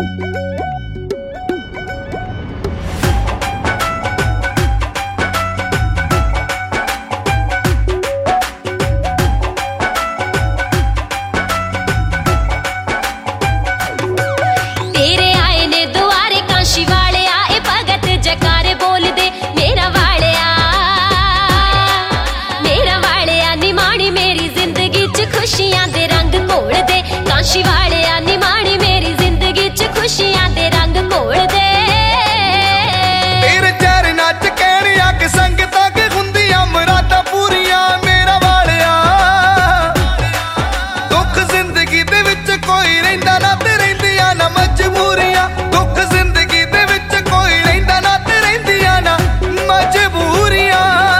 काशी वालिया निमाणी मेरी जिंदगी च खुशियां दे रंग घोल दे। तेरे चरण च कहणिया कि संगतां के हुंदियां मुरादां पूरियां मेरा वालिया। दुख जिंदगी दे विच कोई रहिंदा ना ते रहिंदियां ना मजबूरियां। दुख जिंदगी दे विच कोई रहिंदा ना ते रहिंदियां ना मजबूरियां।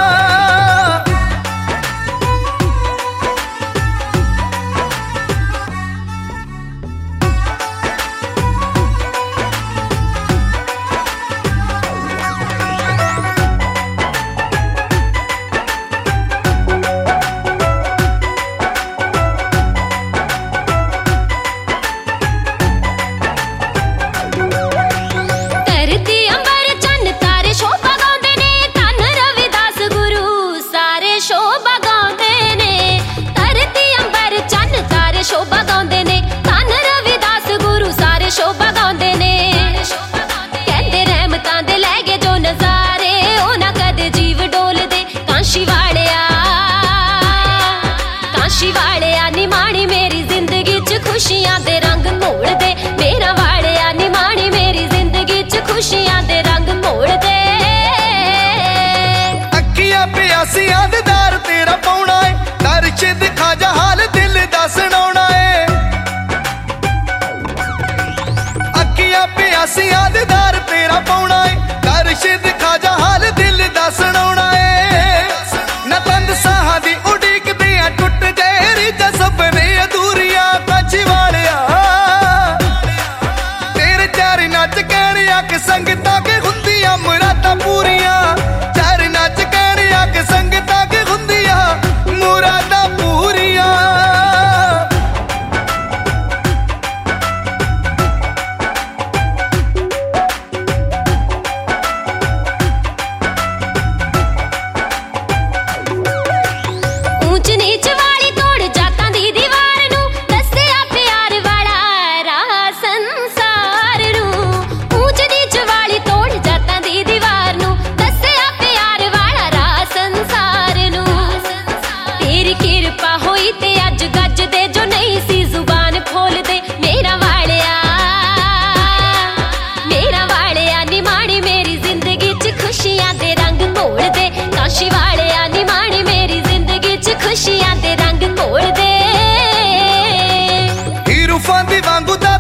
निमाणी मेरी जिंदगी च खुशियां दे रंग मोड़ दे। मेरा वालिया निमाणी मेरी जिंदगी च खुशियां दे रंग मोड़ दे। अखियां प्यासियां दे दार तेरा पौना है। दर्श दिखा जा हाल दिल दा सुनाउणा है। अखियां प्यासियां दे दार तेरा पौना है। दर्श दिखा जा हाल दिल दा सुनाउणा है। न तंद साहां दी उड़ीक दियां टुट जाए सपने अधूरिया। काशी वालिया तेरे चरनां च कहणिया कि संगतां के हुंदियां मुरादां पूरियां। चरनां च कहणिया कि संगतां के हुंदियां मुरादां पूरियां। ऊंच नीच वाली तोड़ जातां दी दीवार नूं दस्सिया प्यार वाला राह संसार नूं। ऊंच नीच वाली तोड़ जातां दी दीवार नूं दस्सिया प्यार वाला राह संसार नूं। तेरी किरपा होई ते अज गज दे जो नहीं सी जुबान खोल दे। मेरा वालिया निमाणी मेरी जिंदगी च खुशियां दे रंग मोड़ दे। काशी वालिया निमाणी मेरी जिंदगी च खुशियां दे रंग घोल दे। हीरू फांदी वांगू